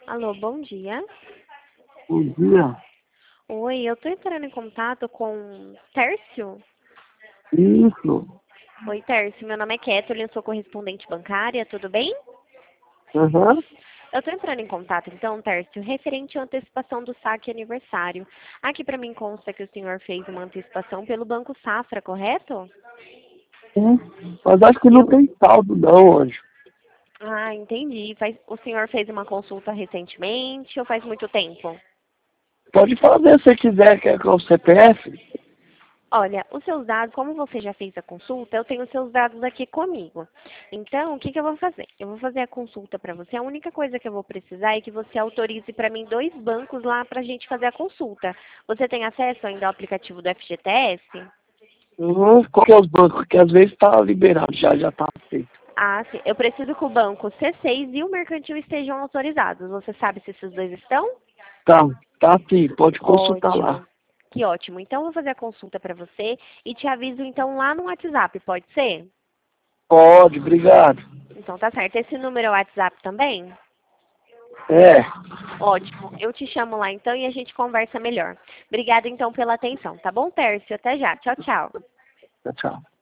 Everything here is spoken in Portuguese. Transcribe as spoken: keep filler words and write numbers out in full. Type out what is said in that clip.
Alô, bom dia. Bom dia. Oi, eu tô entrando em contato com Tércio. Isso. Oi, Tércio, meu nome é Kathleen, eu sou correspondente bancária, tudo bem? Aham. Eu tô entrando em contato, então, Tércio, referente à antecipação do saque aniversário. Aqui pra mim consta que o senhor fez uma antecipação pelo Banco Safra, correto? Sim. Mas acho que E não eu... tem saldo não hoje. Ah, entendi. Faz... O senhor fez uma consulta recentemente ou faz muito tempo? Pode fazer se você quiser, quer com o C P F? Olha, os seus dados, como você já fez a consulta, eu tenho os seus dados aqui comigo. Então, o que, que eu vou fazer? Eu vou fazer a consulta para você. A única coisa que eu vou precisar é que você autorize para mim dois bancos lá para a gente fazer a consulta. Você tem acesso ainda ao aplicativo do F G T S? Uhum. Qual que é os bancos? Que às vezes tá liberado, já já tá feito. Ah, sim. Eu preciso que o banco C seis e o mercantil estejam autorizados. Você sabe se esses dois estão? Tá, tá sim, pode consultar lá. Ótimo. Que ótimo. Então, eu vou fazer a consulta para você e te aviso então lá no WhatsApp, pode ser? Pode, obrigado. Então tá certo. Esse número é o WhatsApp também? É. Ótimo. Eu te chamo lá então e a gente conversa melhor. Obrigada então pela atenção, tá bom, Tércio? Até já. Tchau, tchau. Tchau, tchau.